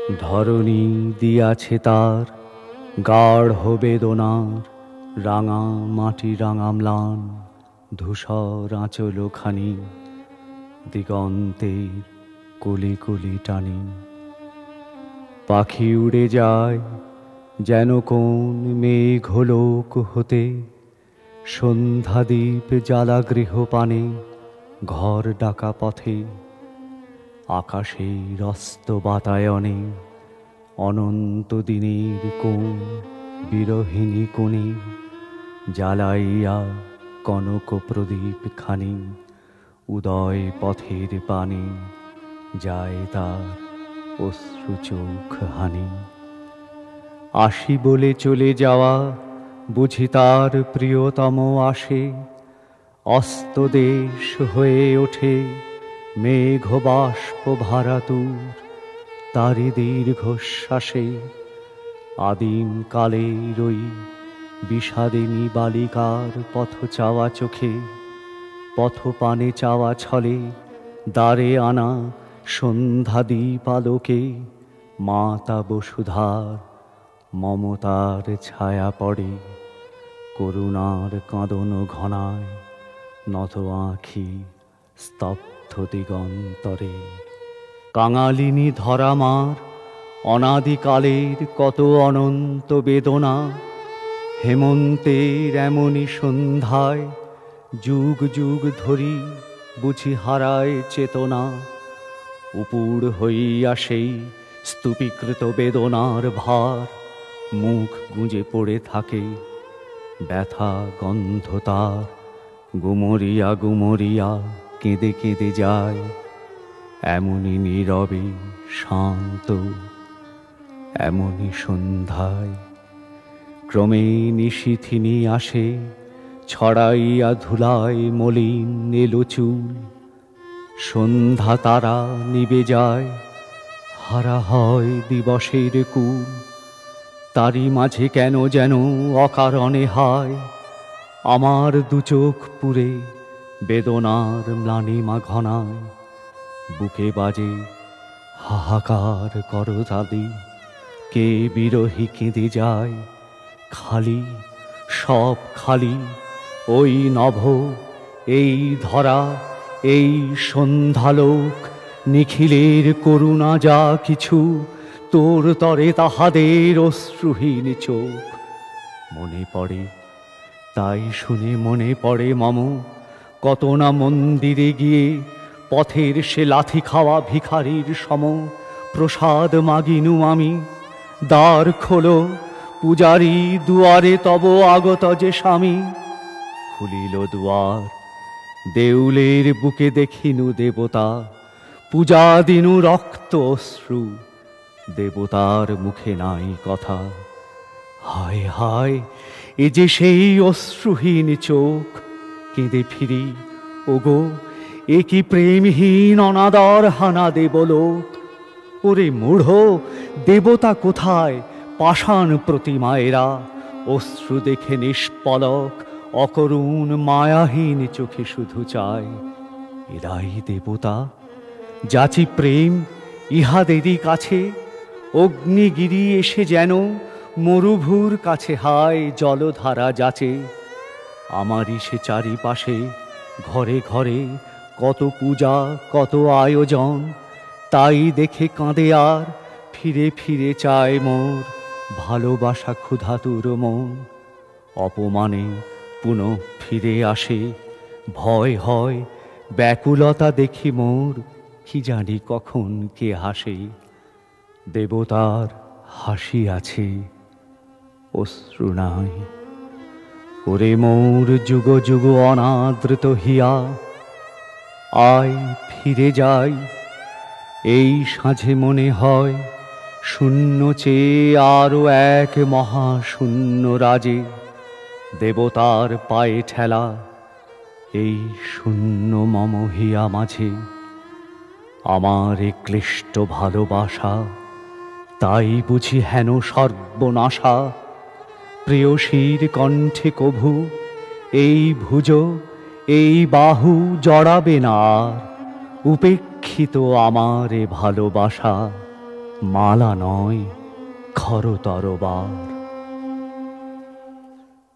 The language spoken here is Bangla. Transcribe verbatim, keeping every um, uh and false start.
ধরণী দিয়াছে তার গাঢ় বেদনার রাঙা মাটি রাঙা ম্লান ধূসর আঁচলখানি দিগন্তের কলি কলি টানি। পাখি উড়ে যায় যেন কোন মেঘলোক হতে, সন্ধ্যাদীপ জ্বালা গৃহপানে ঘর ডাকা পথে। আকাশের অস্ত বাতায়নে অনন্ত দিনের কোন বিরহিণী কোণে জ্বালাইয়া কনক প্রদীপ খানি উদয় পথের পানে যায় তার অশ্রু চোখ হানি। আসি বলে চলে যাওয়া বুঝি তার প্রিয়তম আসে, অস্তদেশ হয়ে ওঠে মেঘ বাষ্প ভারাতুর তারি দীর্ঘশ্বাসে। আদিম কালের ওই বিষাদিনী বালিকার পথ চাওয়া চোখে, পথ পানে চাওয়া ছলে দ্বারে আনা সন্ধ্যা দীপালোকে মাতা বসুধার মমতার ছায়া পড়ে করুণার কাঁদন ঘনায় নত আঁখি স্তব্ধ দিগন্তরে। কাঙালিনী ধরামার অনাদিকালের কত অনন্ত বেদনা, হেমন্তের এমনি সন্ধ্যায় যুগ যুগ ধরি বুঝি হারায় চেতনা। উপুর হইয়া সেই স্তূপীকৃত বেদনার ভার মুখ গুঁজে পড়ে থাকে, ব্যথা গন্ধ তার গুমরিয়া গুমরিয়া কেঁদে কেঁদে যায়। এমনি নীরবে শান্ত এমনি সন্ধ্যায় ক্রমে নিশিথিনী আসে, ছড়াইয়া ধুলায় মলিন এলো চুল। সন্ধ্যা তারা নিবে যায়, হারা হয় দিবসের কুল। তারই মাঝে কেন যেন অকারণে হায় আমার দু চোখ পুরে বেদনার ম্লানিমা ঘনায়। বুকে বাজে হাহাকার করতালি, কে বিরহী কেঁদে যায়। খালি সব খালি ওই নভ এই ধরা এই সন্ধ্যালোক নিখিলের করুণা যা কিছু তোর তরে তাহাদের অশ্রুহীন চোখ। মনে পড়ে তাই শুনে মনে পড়ে মম কত না মন্দিরে গিয়ে পথের সে লাথি খাওয়া ভিখারির সম প্রসাদ মাগিনু আমি। দ্বার খোলো পূজারি দুয়ারে তব আগত যে স্বামী। খুলিল দুয়ার দেউলের বুকে দেখিনু দেবতা, পূজা দিনু রক্ত অশ্রু দেবতার মুখে নাই কথা। হায় হায় এ যে সেই অশ্রুহীন চোখ, কেঁদে ফিরি ওগো এ কি প্রেমহীন অনাদর হানা দেবলোক। ওরে মূঢ় দেবতা কোথায় পাষাণ প্রতিমায়েরা, অশ্রু দেখে নিষ্পলক অকরুণ মায়াহীন চোখে শুধু চায়। এরাই দেবতা যাচি প্রেম ইহাদেরই কাছে। অগ্নিগিরি এসে যেন মরুভূর কাছে হায় জলধারা যাচে। আমারই সে চারিপাশে ঘরে ঘরে কত পূজা কত আয়োজন, তাই দেখে কাঁদে আর ফিরে ফিরে চায় মোর ভালোবাসা ক্ষুধাতুর মন। অপমানে পুনঃ ফিরে আসে ভয় হয় ব্যাকুলতা দেখি মোর, কি জানি কখন কে হাসে। দেবতার হাসি আছে অশ্রু নাই। ওরে মোর যুগ যুগ অনাদৃত হিয়া, আয় ফিরে যাই। এই সাঁঝে মনে হয় শূন্য চেয়ে আরো এক মহাশূন্য রাজে। দেবতার পায়ে ঠেলা এই শূন্য মম হিয়া মাঝে। আমার এ ক্লিষ্ট ভালোবাসা তাই বুঝি হেন সর্বনাশা। প্রেয়সীর কণ্ঠে কভু এই ভুজ এই বাহু জড়াবে না আর, উপেক্ষিত আমার এ ভালোবাসা মালা নয় খর তরবার।